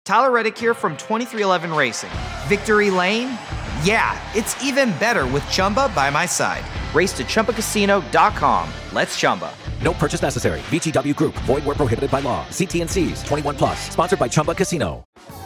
Tyler Reddick here from 2311 Racing. Victory Lane? Yeah, it's even better with Chumba by my side. Race to ChumbaCasino.com. Let's Chumba. No purchase necessary. VGW Group. Void where prohibited by law. See T&Cs. 21 plus. Sponsored by Chumba Casino.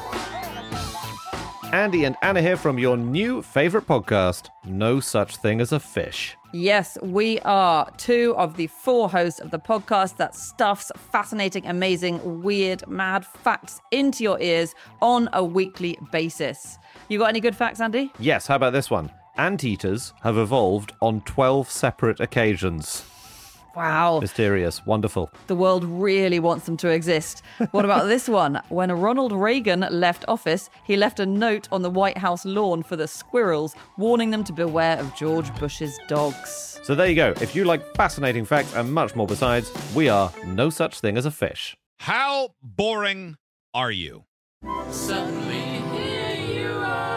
Andy and Anna here from your new favorite podcast, No Such Thing as a Fish. Yes, we are two of the four hosts of the podcast that stuffs fascinating, amazing, weird, mad facts into your ears on a weekly basis. You got any good facts, Andy? Yes, how about this one? Anteaters have evolved on 12 separate occasions. Wow. Mysterious. Wonderful. The world really wants them to exist. What about this one? When Ronald Reagan left office, he left a note on the White House lawn for the squirrels, warning them to beware of George Bush's dogs. So there you go. If you like fascinating facts and much more besides, we are No Such Thing as a Fish. How boring are you? Suddenly, here you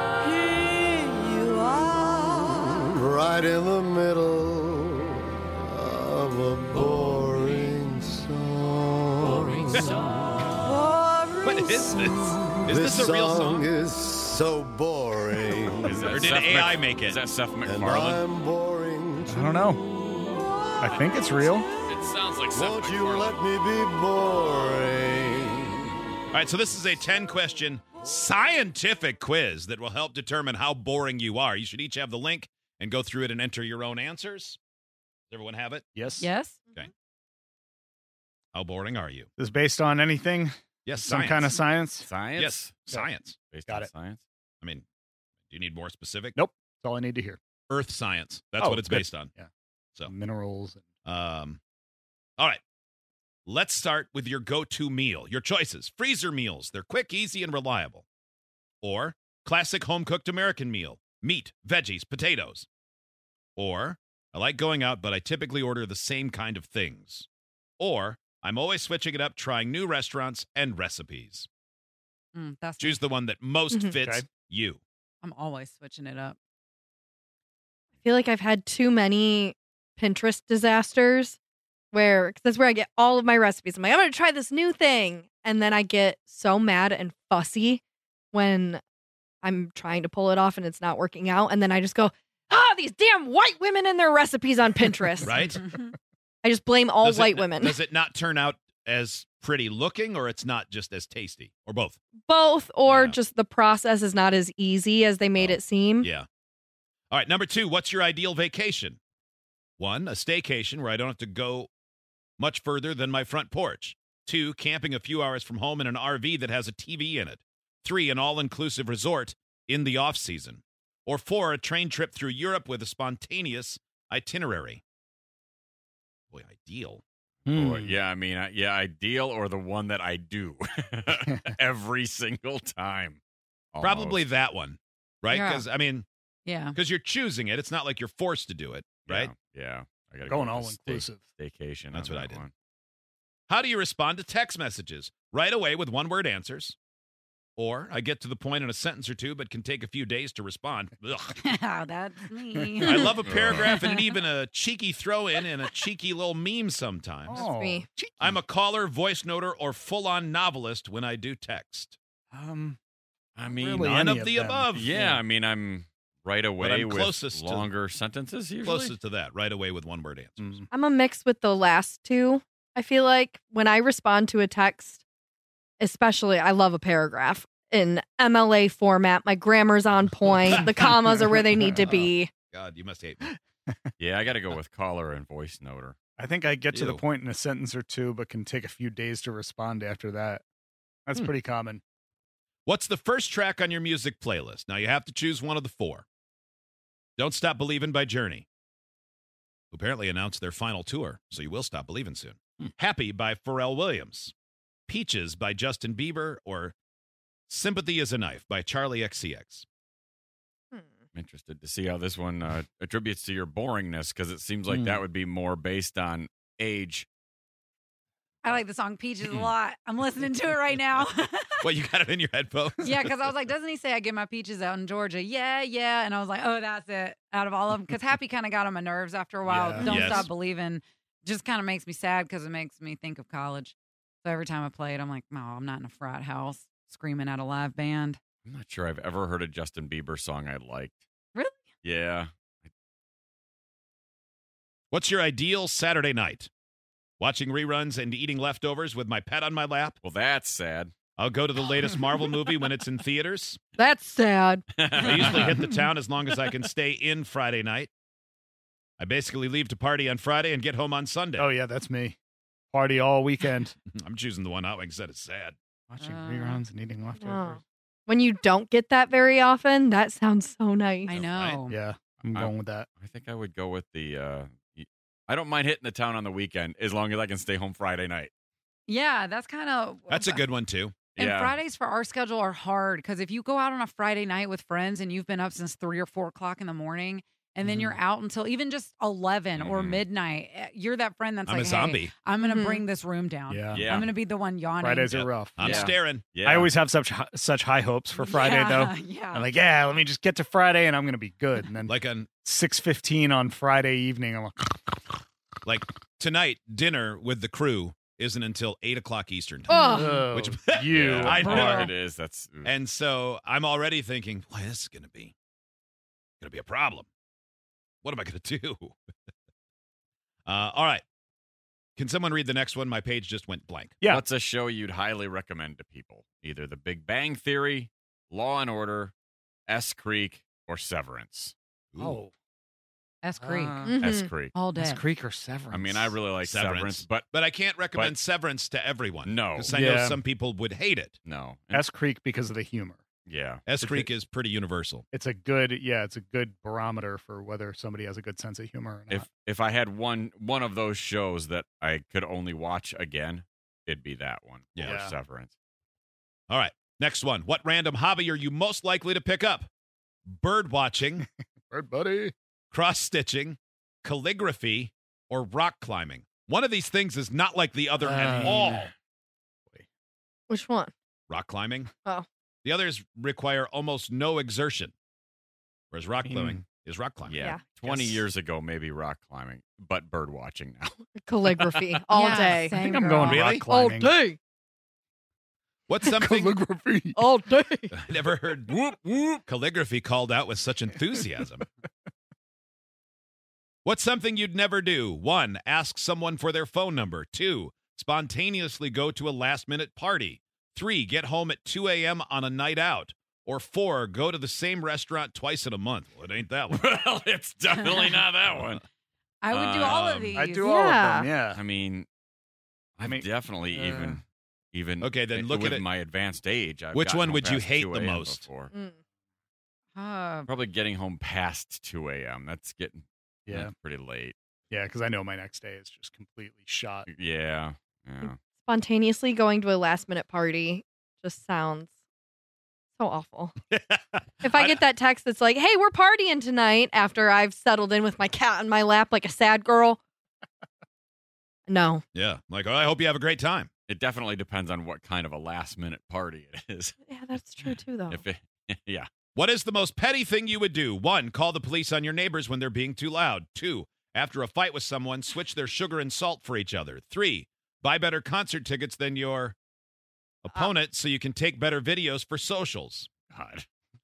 are, right in the middle of a boring song. What is this? Is this a real song? Is so boring. Or did AI make it? Is that Seth And MacFarlane? I'm boring too. I don't know. I think it's real. It sounds like Seth Won't you MacFarlane. let me be boring? All right, so this is a 10-question scientific quiz that will help determine how boring you are. You should each have the link and go through it and enter your own answers. Does everyone have it? Yes. Yes? Okay. How boring are you? This is based on anything? Yes, Some science. kind of science? Science? Yes, science. Based Got on it. science? I mean, do you need more specific? Nope. That's all I need to hear. Earth science. That's Oh, what it's good. based on. Yeah. So, Minerals. all right. Let's start with your go-to meal. Your choices. Freezer meals. They're quick, easy, and reliable. Or classic home-cooked American meal. Meat, veggies, potatoes. Or I like going out, but I typically order the same kind of things. Or I'm always switching it up, trying new restaurants and recipes. That's Choose the one that most fits Okay. you. I'm always switching it up. I feel like I've had too many Pinterest disasters cause that's where I get all of my recipes. I'm like, I'm going to try this new thing. And then I get so mad and fussy when I'm trying to pull it off and it's not working out. And then I just go, these damn white women and their recipes on Pinterest. Right? I just blame all Does it- white women. Does it not turn out as pretty looking, or it's not just as tasty, or both? Both, or Yeah. just the process is not as easy as they made it seem. Yeah. All right, number 2, what's your ideal vacation? 1, a staycation where I don't have to go much further than my front porch. 2, camping a few hours from home in an RV that has a TV in it. 3, an all-inclusive resort in the off-season. Or 4, a train trip through Europe with a spontaneous itinerary. Boy, ideal. Or, yeah, I mean, ideal or the one that I do every single time. Probably Almost. that one, right? Yeah. Because, I mean, Yeah. because you're choosing it. It's not like you're forced to do it, right? Yeah. I gotta Going go with all the inclusive. Staycation. That's on what I that did. one. How do you respond to text messages? Right away with one-word answers. Or I get to the point in a sentence or two, but can take a few days to respond. Ugh. That's me. I love a paragraph and even a cheeky throw-in and a cheeky little meme sometimes. Oh. Me. I'm a caller, voice noter, or full-on novelist when I do text. I mean, Really None any of the them. above. yeah, I mean, I'm right away I'm with closest to- longer sentences usually. Closest to that, right away with one-word answers. I'm a mix with the last two. I feel like when I respond to a text, especially I love a paragraph in MLA format. My grammar's on point. The commas are where they need to be. God, you must hate me. Yeah, I got to go with caller and voice noter. I think I get to the Ew. point in a sentence or two, but can take a few days to respond after that. That's pretty common. What's the first track on your music playlist? Now, you have to choose one of the 4. Don't Stop Believin' by Journey, who apparently announced their final tour, so you will stop believing soon. Happy by Pharrell Williams. Peaches by Justin Bieber, or Sympathy is a Knife by Charlie XCX. I'm interested to see how this one attributes to your boringness, because it seems like that would be more based on age. I like the song Peaches a lot. I'm listening to it right now. What, you got it in your headphones? Yeah, because I was like, doesn't he say I get my peaches out in Georgia? Yeah, yeah. And I was like, oh, that's it. Out of all of them. Because Happy kind of got on my nerves after a while. Yeah. Don't Yes. Stop Believing just kind of makes me sad because it makes me think of college. So every time I play it, I'm like, no, I'm not in a frat house. screaming at a live band. I'm not sure I've ever heard a Justin Bieber song I liked. Really? Yeah. What's your ideal Saturday night? Watching reruns and eating leftovers with my pet on my lap? Well, that's sad. I'll go to the latest Marvel movie when it's in theaters. That's sad. I usually hit the town as long as I can stay in Friday night. I basically leave to party on Friday and get home on Sunday. Oh, yeah, that's me. Party all weekend. I'm choosing the one out instead it's sad. Watching reruns and eating leftovers. Oh. When you don't get that very often, that sounds so nice. I know. Yeah, I'm going with that. I think I would go with the. I don't mind hitting the town on the weekend as long as I can stay home Friday night. Yeah, that's kind of. That's a good one, too. And Yeah. Fridays for our schedule are hard because if you go out on a Friday night with friends and you've been up since 3 or 4 o'clock in the morning, and then you're out until even just 11 or midnight, you're that friend that's I'm like, a zombie. Hey, I'm going to bring this room down. Yeah. Yeah. I'm going to be the one yawning. Fridays are rough. I'm Yeah. staring. Yeah. I always have such high hopes for Friday, Yeah, though. yeah. I'm like, yeah, let me just get to Friday and I'm going to be good. And then Like on 6:15 on Friday evening, I'm like tonight, dinner with the crew isn't until 8 o'clock Eastern time. Oh, oh, Which you Yeah, I know. It is. That's. And so I'm already thinking, boy, this is gonna be a problem. What am I gonna do? All right. Can someone read the next one? My page just went blank. Yeah. What's a show you'd highly recommend to people? Either The Big Bang Theory, Law and Order, S Creek, or Severance. Oh, S Creek. S Mhm. Creek. All day. that's Creek or Severance. I mean, I really like Severance, but But I can't recommend Severance to everyone. No. Because I know Yeah. some people would hate it. no. S Creek because of the humor. Yeah. S Creek is pretty universal. It's a good barometer for whether somebody has a good sense of humor or not. If I had one of those shows that I could only watch again, it'd be that one. Yeah. Or Severance. All right. Next one. What random hobby are you most likely to pick up? Bird watching, Bird buddy. cross stitching, calligraphy, or rock climbing. One of these things is not like the other at all. which one? Rock climbing. Oh. The others require almost no exertion, whereas rock I mean, climbing is rock climbing. Yeah. Yeah. 20 Guess- years ago, maybe rock climbing, but bird watching now. Calligraphy all Yeah, day. same I think I'm girl. going Really? rock All climbing. day. What's something Calligraphy. All day. I never heard calligraphy called out with such enthusiasm? What's something you'd never do? 1, ask someone for their phone number. 2, spontaneously go to a last-minute party. 3, get home at 2 a.m. on a night out. Or 4, go to the same restaurant twice in a month. Well, it ain't that one. Well, it's definitely not that one. I would do all of Um, these. I do all of Yeah. them, yeah. I mean, I've mean, definitely even Okay, then look with at it. my advanced age. I've Which gotten one home would you past hate 2 the a.m. most? Before. Mm. Probably getting home past 2 a.m. That's getting Yeah. pretty late. Yeah, because I know my next day is just completely shot. Yeah. Spontaneously going to a last minute party just sounds so awful. If I get that text that's like, hey, we're partying tonight after I've settled in with my cat on my lap like a sad girl. No. Yeah, like, oh, I hope you have a great time. It definitely depends on what kind of a last minute party it is. Yeah, that's true too, though. If it, yeah. What is the most petty thing you would do? 1, call the police on your neighbors when they're being too loud. 2, after a fight with someone, switch their sugar and salt for each other. 3, buy better concert tickets than your opponent so you can take better videos for socials. God.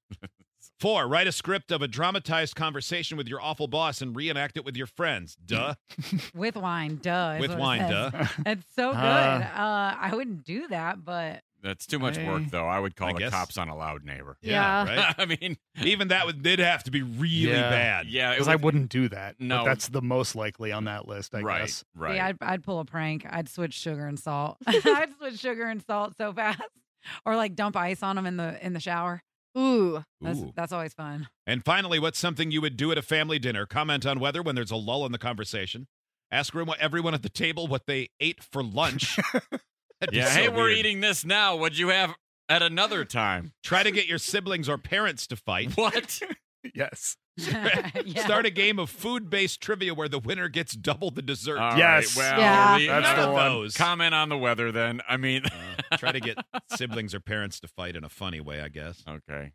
4, write a script of a dramatized conversation with your awful boss and reenact it with your friends. Duh. With wine, duh. is With what it wine, says. duh. It's so good. I wouldn't do that, but That's too much work, though. I would call I the guess. cops on a loud neighbor. Yeah. Right? I mean, Even that did have to be really Yeah. bad. yeah. Because I wouldn't do that. No. But that's the most likely on that list, I right, guess. right. see, I'd pull a prank. I'd switch sugar and salt. I'd switch sugar and salt so fast, or like dump ice on them in the shower. Ooh. Ooh. That's always fun. And finally, what's something you would do at a family dinner? Comment on whether when there's a lull in the conversation. Ask everyone at the table what they ate for lunch. That'd be yeah. so Hey, we're weird. eating this now. What'd you have at another time? Try to get your siblings or parents to fight. What? Yes. Yeah. Start a game of food-based trivia where the winner gets double the dessert. All Yes. right, well, Yeah. That's None the of one. those. Comment on the weather then. I mean, Try to get siblings or parents to fight in a funny way, I guess. okay.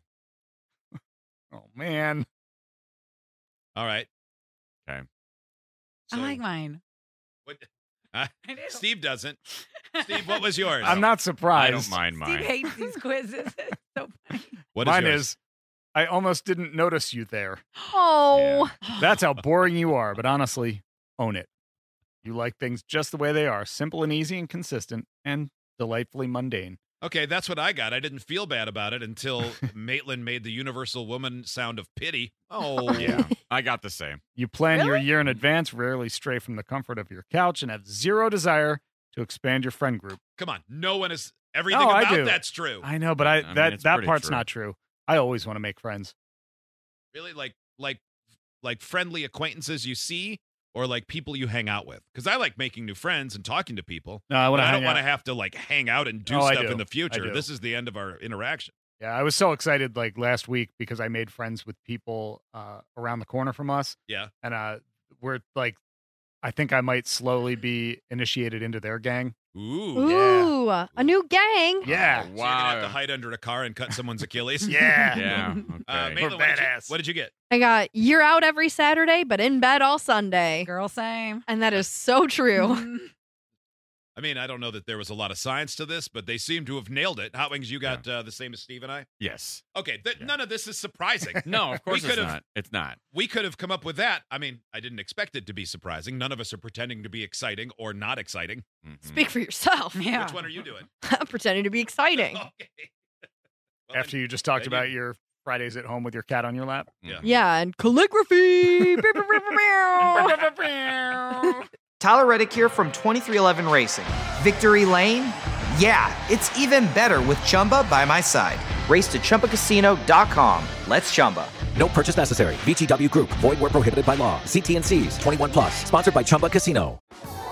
Oh, man. All right. Okay. I like mine. What, Steve doesn't. Steve, what was yours? I'm not I surprised. don't mind Steve mine. hates these quizzes. It's so funny. What is Mine yours? is, I almost didn't notice you there. Oh, That's how boring you are, but honestly, own it. You like things just the way they are, simple and easy and consistent and delightfully mundane. Okay, that's what I got. I didn't feel bad about it until Maitland made the universal woman sound of pity. Oh, Yeah, I got the same. You plan your Really? year in advance, rarely stray from the comfort of your couch, and have zero desire to expand your friend group. Come on. No one is. Everything No, I about do. that's true. I know, but I mean, that it's that pretty part's true. not true. I always want to make friends. Really, like friendly acquaintances you see, or like people you hang out with. Because I like making new friends and talking to people. No, I But want to I hang don't want to out. have to like hang out and do Oh, I stuff do. in the I future. do. This is the end of our interaction. Yeah, I was so excited like last week because I made friends with people around the corner from us, Yeah. and we're like, I think I might slowly be initiated into their gang. Ooh. ooh, a new gang. Yeah, So you're gonna have to Wow. hide under a car and cut someone's Achilles. yeah, Yeah. Okay. Maitland, We're what did you get? I got you're out every Saturday, but in bed all Sunday, Girl, same. and that is so true. Mhm. I mean, I don't know that there was a lot of science to this, but they seem to have nailed it. Hot Wings, you got the same as Steve and I? Yes. Okay, none of this is surprising. No, of course We it's could've- not. It's not. We could have come up with that. I mean, I didn't expect it to be surprising. None of us are pretending to be exciting or not exciting. Mhm. Speak for yourself. Yeah. Which one are you doing? I'm pretending to be exciting. Okay. Well, After you just talked then you- about your Fridays at home with your cat on your lap. Yeah. Yeah, and calligraphy. Tyler Reddick here from 2311 Racing. Victory Lane? Yeah, it's even better with Chumba by my side. Race to ChumbaCasino.com. Let's Chumba. No purchase necessary. VGW Group. Void where prohibited by law. See T&Cs. 21 plus. Sponsored by Chumba Casino.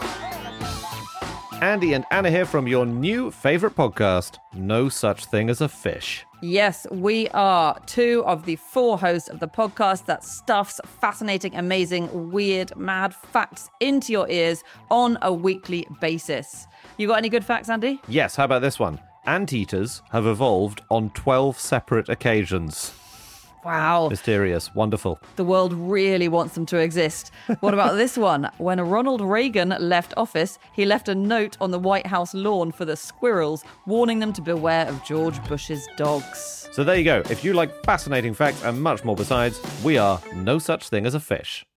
Andy and Anna here from your new favorite podcast, No Such Thing as a Fish. Yes, we are two of the four hosts of the podcast that stuffs fascinating, amazing, weird, mad facts into your ears on a weekly basis. You got any good facts, Andy? Yes, how about this one? Anteaters have evolved on 12 separate occasions. Wow. Mysterious, wonderful. The world really wants them to exist. What about this one? When Ronald Reagan left office, he left a note on the White House lawn for the squirrels, warning them to beware of George Bush's dogs. So there you go. If you like fascinating facts and much more besides, we are No Such Thing as a Fish.